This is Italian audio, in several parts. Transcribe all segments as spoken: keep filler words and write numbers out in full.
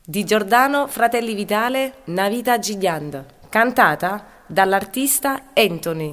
Di Giordano Fratelli Vitale, Una vita gigante, cantata dall'artista Anthony.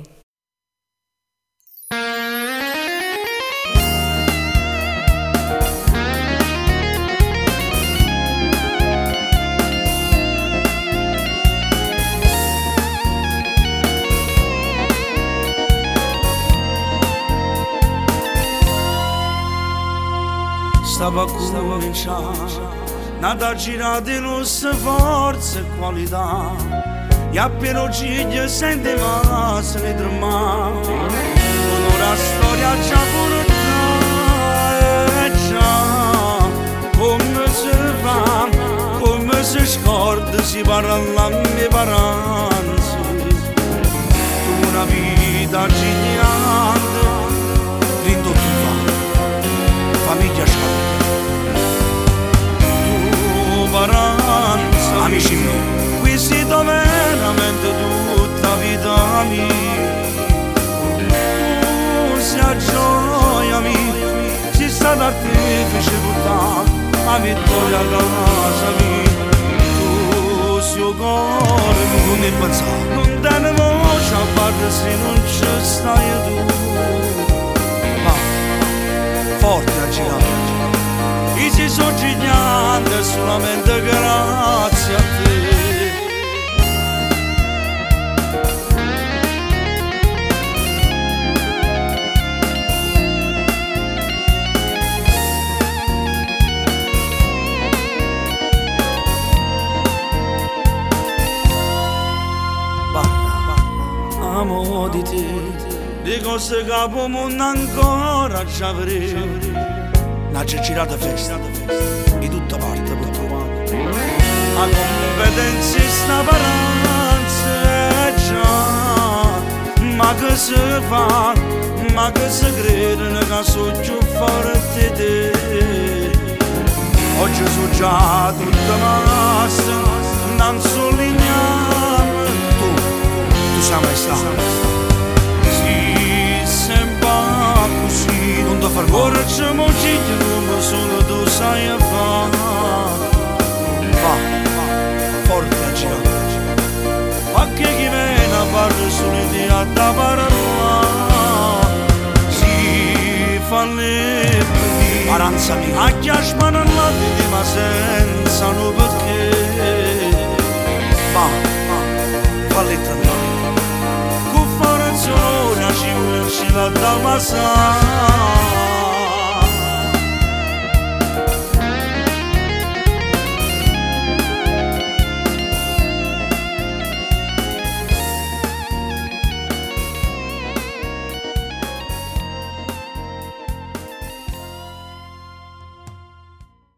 Stava a cominciare, nata girata in nostra forza e qualità, e appena oggi sente ma se ne trema, con una storia già portata, e già, come si fa, come si scorda, si parla alla mia paranza, una vita gigante, rindo tu fa, famiglia sciolta. Amici miei, qui si dà veramente tutta vita mia. Tu sei gioia mia, si sta d'artifice tutta la vittoria a casa mia. Tu sei il cuore mio, non ne pensare, non te ne voce a parte se non ci stai tu. Ma, forte a girare. E si sono gignate solamente grazie a te. Parla, amo di te, di cose che il mondo ancora ci avrei. Una girata festa, di tutta parte per trovare. La competenza sta paranza, già, ma che si fa, ma che si crede che sono più forte di te. Oggi sono già tutta massa, non sono ligname, tu, tu sei mai stato. Non ti far cuore c'è monciglia come solo tu sai a fare. Va, forte a girare, ma che chi viene a parlare solo di a da parola. Si fa le pedi, aranza mia, a chiasma nella vita ma senza no perché. Va, fa le tantare, con forza ora ci vuole la da passare.